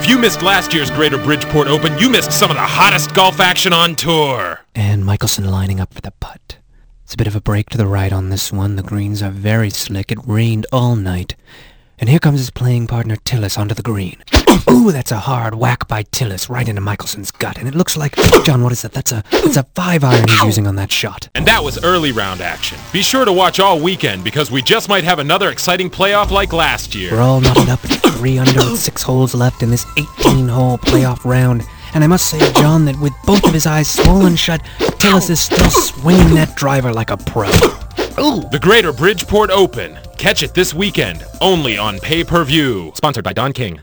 If you missed last year's Greater Bridgeport Open, you missed some of the hottest golf action on tour. And Michelson lining up for the putt. It's a bit of a break to the right on this one. The greens are very slick. It rained all night. And here comes his playing partner Tillis onto the green. Ooh, that's a hard whack by Tillis right into Michelson's gut. And it looks like, John, what is that? That's a 5-iron he's using on that shot. And that was early round action. Be sure to watch all weekend because we just might have another exciting playoff like last year. We're all knotted up at 3 under with 6 holes left in this 18-hole playoff round. And I must say, John, that with both of his eyes swollen shut, Tillis is still swinging that driver like a pro. Ooh. The Greater Bridgeport Open. Catch it this weekend, only on pay-per-view. Sponsored by Don King.